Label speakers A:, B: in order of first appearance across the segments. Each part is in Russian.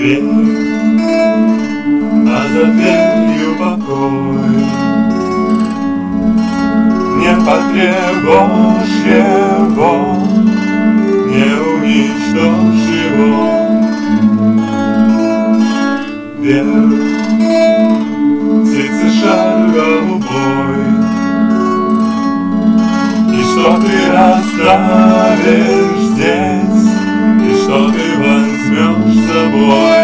A: дверь, а за дверью покой. Не потребуешь его, не уничтожь его. Вверх птицы шар голубой, и что ты оставишь здесь, и что ты возьмешь с собой.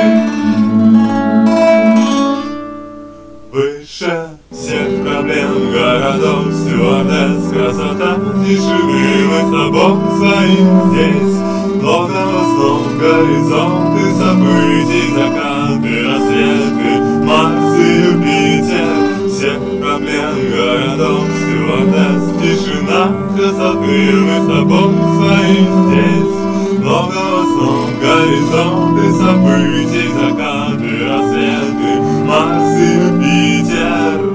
A: Выше всех проблем городов, стюардесс, красота тишины, мы с тобой своим здесь. Логово снов, горизонты событий, закаты, рассветы, Марс и Юпитер. Всех проблем городов, стюардесс, тишина, красоты, мы с тобой своим здесь. Логово снов, горизонты событий, закаты, рассветы, Марс и Юпитер.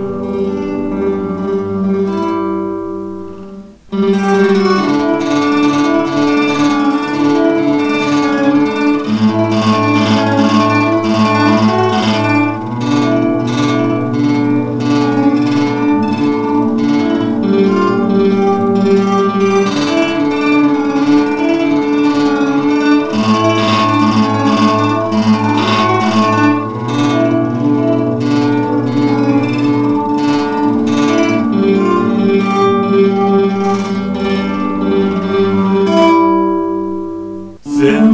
A: Свет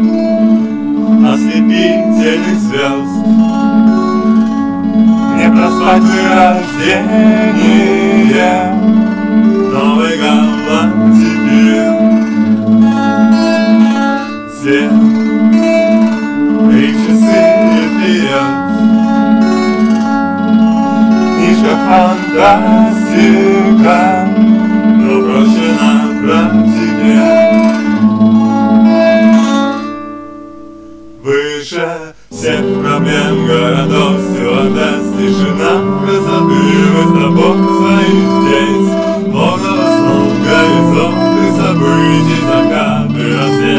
A: ослепительных звезд, не проспать рождение Новой галактики. Свет и часы вперед, книжка фантастика, но проще на практике. Выше всех проблем городов, стюардесс, тишина, красоты, мы с тобой своим здесь. Логово снов, горизонты событий, закаты, рассветы.